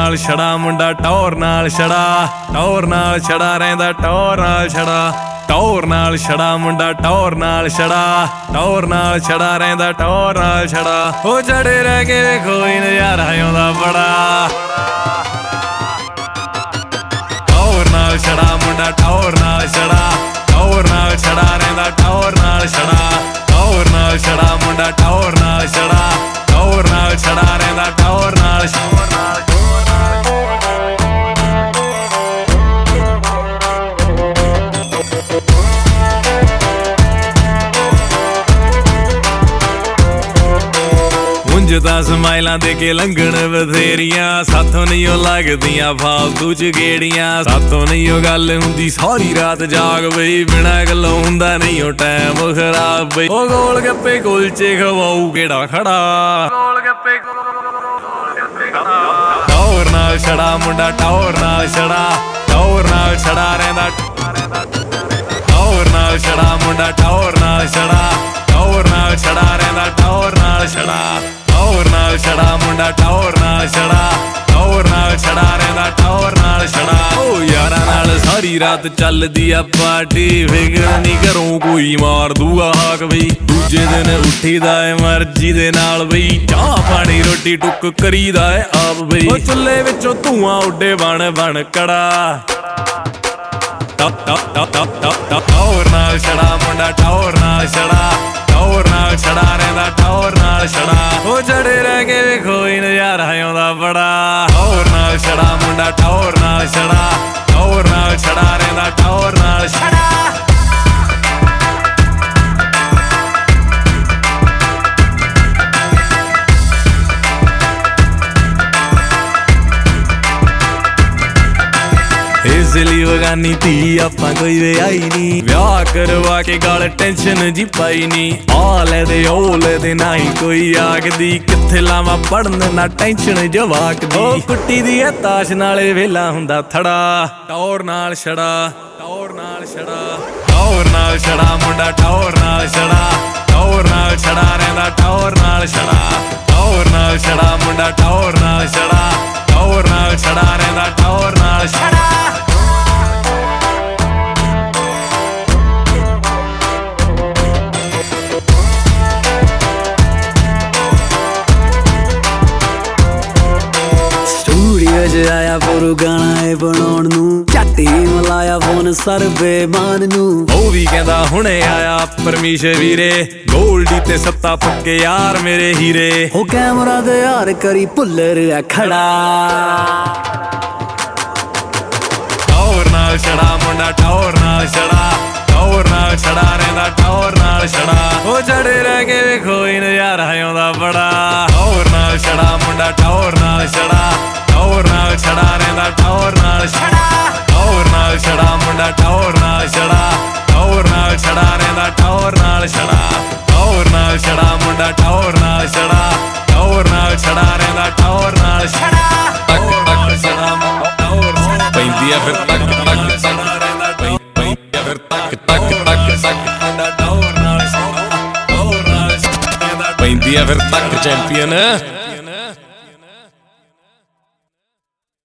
नाल छड़ा मुंडा टौर नाल छड़ा, टौर नाल छड़ा रहिंदा टौर नाल छड़ा, टौर नाल छड़ा मुंडा टौर नाल छड़ा, टौर नाल छड़ा रहिंदा टौर नाल छड़ा। ओ जड़े रह के वेखो ही नज़ारा आउंदा बड़ा, टौर नाल छड़ा मुंडा टौर नाल छड़ा, टौर नाल छड़ा रहिंदा टौर नाल छड़ा, टौर नाल छड़ा मुंडा टौर नाल छड़ा, टौर नाल छड़ा रहिंदा टौर नाल छड़ा। तां समाइलां दे के लंघण बथेरियां, साथों नहीं ओ लगदियां फालतू च गेड़ियां, साथों नहीं ओ गल हुंदी सारी रात जाग बई, बिना गल्लों हुंदा नहीं ओ टैम खराब बई। ओ गोल गप्पे कुलचे खवाऊ केड़ा खड़ा, गोल गप्पे टौर नाल छड़ा मुंडा टौर नाल छड़ा, टौर नाल छड़ा रहिंदा टौर नाल छड़ा मुंडा टौर नाल छड़ा, टौर नाल छड़ा रहिंदा टौर नाल छड़ा, टौर नाल छड़ा मुंडा टौर नाल छड़ा, टौर नाल छड़ा रहिंदा टौर नाल छड़ा। ओ यारां नाल सारी रात चलदी आ पार्टी, फिकर नहीं घरों कोई मार दूगा हाक बई, दूजे दिन उठीदा है मर्जी दे नाल बई, चाह पानी रोटी टुक करीदा है आप बई। ओ चुल्हे विचों धुआं उड्डे बन बन कड़ा, टौर नाल छड़ा मुंडा टौर नाल छड़ा, टौर नाल छड़ा रहिंदा टौर नाल छड़ा। ओ जड़े रह के वेखो ही नज़ारा आउंदा बड़ा, टौर नाल छड़ा मुंडा टौर नाल छड़ा, टौर नाल छड़ा रहिंदा टौर नाल छड़ा। इसलिए बगानी थी आपां कोई वे आई नी, ब्याह करवा के गल टेंशन जी पाई नी, आले दे ओले दे नाई कोई आखदी, कित्थे लावां पढ़न ना टेंशन जवाक दी। ओ कुट्टी दी है ताश नाले वेला हुंदा थड़ा, टौर नाल छड़ा, टौर नाल छड़ा, टौर नाल छड़ा मुंडा टौर नाल छड़ा, टौर नाल छड़ा रहिंदा टौर नाल छड़ा, टौर नाल छड़ा मुंडा टौर नाल छड़ा, टौर नाल छड़ा रहिंदा टौर नाल छड़ा। आया पुरु गाना है बनाउण नूं, झट ही मिलाया फोन सर्वे मान नूं, ओ भी कहंदा हुणे आया परमीश वीरे, गोल्डी ते सत्ता पक्के यार मेरे हीरे। हो कैमरा दे यार करी भुल्लर आ खड़ा, टौर नाल छड़ा मुंडा टौर नाल छड़ा, टौर नाल छड़ा रहिंदा टौर नाल छड़ा। ओ जड़े रह के वेखो ही नज़ारा आउंदा बड़ा, टौर नाल छड़ा मुंडा टौर नाल छड़ा, टौर नाल छड़ा रहिंदा टौर नाल छड़ा, टौर नाल छड़ा मुंडा टौर नाल छड़ा, टौर नाल छड़ा रहिंदा टौर नाल छड़ा, टौर नाल छड़ा मुंडा टौर नाल छड़ा, टौर नाल छड़ा रहिंदा टौर नाल छड़ा। पैंदी आ फिर तक तक पैंदी आ फिर तक तक तक पैंदी आ फिर तक चैंपियन।